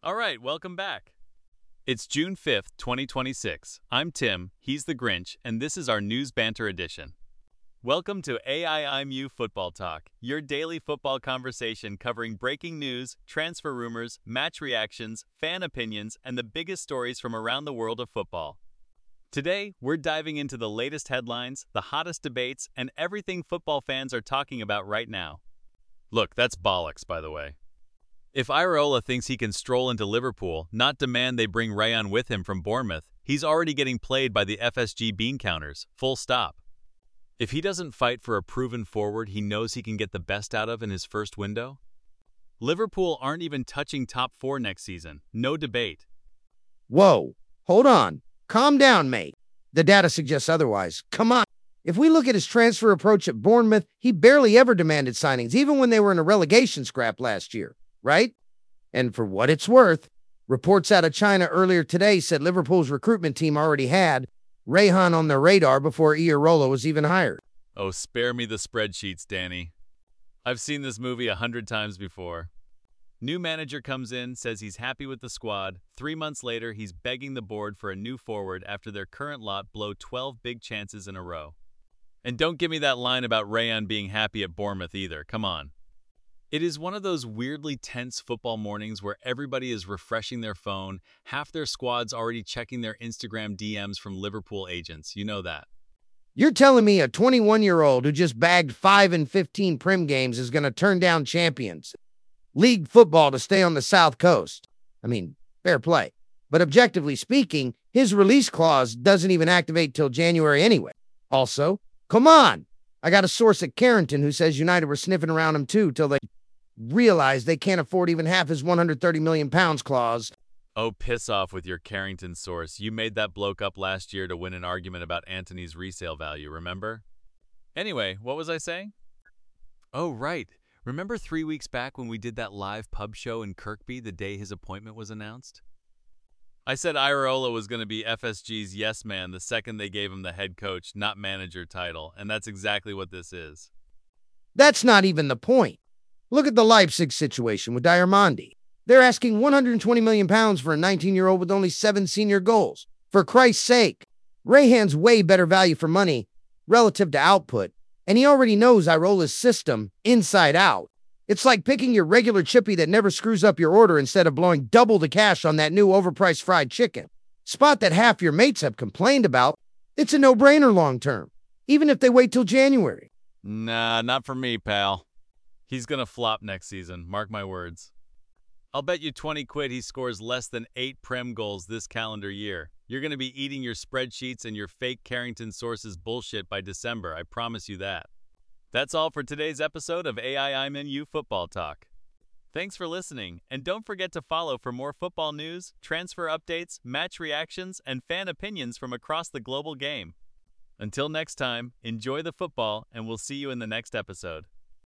All right, welcome back. It's June 5th, 2026. I'm Tim, he's the Grinch, and this is our News Banter edition. Welcome to AIIMU Football Talk, your daily football conversation covering breaking news, transfer rumors, match reactions, fan opinions, and the biggest stories from around the world of football. Today, we're diving into the latest headlines, the hottest debates, and everything football fans are talking about right now. Look, that's bollocks, by the way. If Iraola thinks he can stroll into Liverpool, not demand they bring Rayon with him from Bournemouth, he's already getting played by the FSG bean counters, full stop. If he doesn't fight for a proven forward he knows he can get the best out of in his first window, Liverpool aren't even touching top 4 next season, no debate. Whoa, hold on. Calm down, mate. The data suggests otherwise. Come on. If we look at his transfer approach at Bournemouth, he barely ever demanded signings, even when they were in a relegation scrap last year, right? And for what it's worth, reports out of China earlier today said Liverpool's recruitment team already had Rayhan on their radar before Iraola was even hired. Oh, spare me the spreadsheets, Danny. I've seen this movie 100 times before. New manager comes in, says he's happy with the squad. 3 months later, he's begging the board for a new forward after their current lot blow 12 big chances in a row. And don't give me that line about Rayon being happy at Bournemouth either, come on. It is one of those weirdly tense football mornings where everybody is refreshing their phone, half their squad's already checking their Instagram DMs from Liverpool agents, you know that. You're telling me a 21-year-old who just bagged 5 and 15 Prem games is going to turn down Champions League football to stay on the South Coast? I mean, fair play. But objectively speaking, his release clause doesn't even activate till January anyway. Also, come on! I got a source at Carrington who says United were sniffing around him too till they realized they can't afford even half his £130 million clause. Oh, piss off with your Carrington source. You made that bloke up last year to win an argument about Antony's resale value, remember? Anyway, what was I saying? Oh, right. Remember 3 weeks back when we did that live pub show in Kirkby the day his appointment was announced? I said Iraola was going to be FSG's yes man the second they gave him the head coach, not manager title, and that's exactly what this is. That's not even the point. Look at the Leipzig situation with Diarmandi. They're asking £120 million for a 19-year-old with only 7 senior goals. For Christ's sake, Rayhan's way better value for money relative to output, and he already knows Irola's system inside out. It's like picking your regular chippy that never screws up your order instead of blowing double the cash on that new overpriced fried chicken. Spot that half your mates have complained about. It's a no-brainer long-term, even if they wait till January. Nah, not for me, pal. He's gonna flop next season, mark my words. I'll bet you 20 quid he scores less than 8 Prem goals this calendar year. You're gonna be eating your spreadsheets and your fake Carrington sources bullshit by December, I promise you that. That's all for today's episode of AIIMU Football Talk. Thanks for listening, and don't forget to follow for more football news, transfer updates, match reactions, and fan opinions from across the global game. Until next time, enjoy the football, and we'll see you in the next episode.